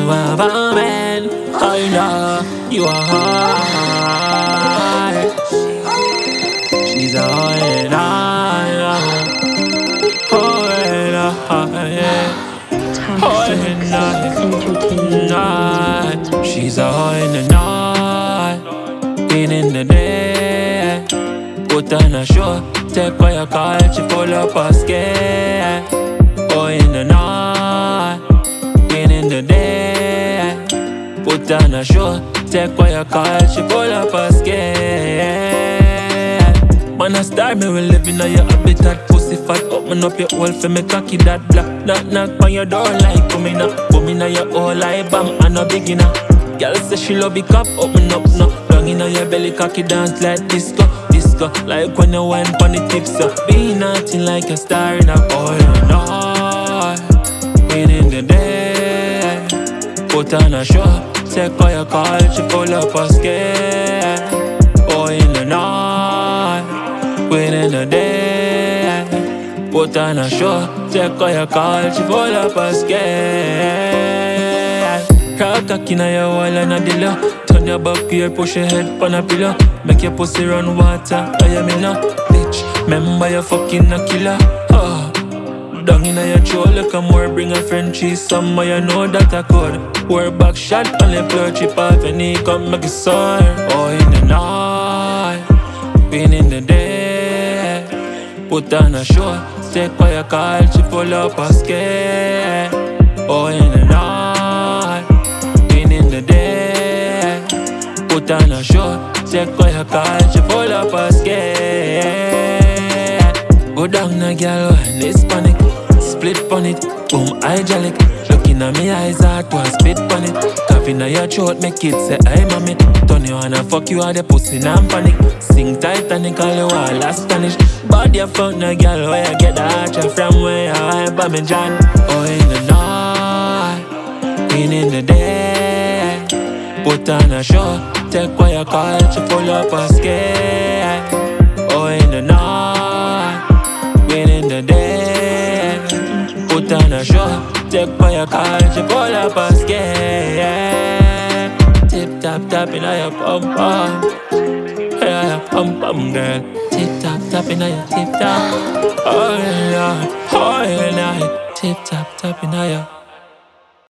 have a man, I know you are high. She's a high, she's a high in the night, been in the day. Put on a show, take what you call, she full up her skin. Oh, in the night, been in the day. Put on a show, take what you call, she full up her skin. Man, I start me, we living on your habitat. Pussy fat, open up your hole for me cocky that black. Knock, knock on your door like coming up. Come in on your hole like bam, I'm no beginner. Girl say she love the cup, open up now. Down in on your belly, cocky dance like disco, disco. Like when you wine pon the tips up. Be naughty like a star in a oil night. Been in the day. Put on a show, take what you call, she full up her skin. Oh, in the night, been in the day. Put on a show, take what you call, she full up her skin. Rock cock inna your wall and a dealer. Turn your back here, push your head pon a pillow. Make your pussy run water, I am in a bitch. Remember you fucking a killer. Down inna your throat like a more. Bring a Frenchie, some you know that I could. Wear back shot on the floor, chip off your knee, come make it sore. Oh, in the night, been in the day. Put on a show, take what you call, she full up her skin. Oh, in the night, been in the day. Put on a show, take what you call, she full up her skin. Go down a girl and it's panic. Split pon it, boom, hydraulic. Looking at me eyes, heart was spit pon it. Cough inna your throat, make it say, hey mommy. Turn you on and fuck you out the pussy, now I'm panic. Sing Titanic, all you all astonished. Body of found a girl, where you get the heart from, where you are, by me John. Oh, in the night, been in the day. Put on a show, take what you call, she full up her skin. Oh, in the night, been in the day. Put on a show, take what you call, she full up her skin. Tip tap tap inna your pum pum, yeah, pum pum girl. Tip tap tap inna your tip tap, all night, tip tap tap inna your.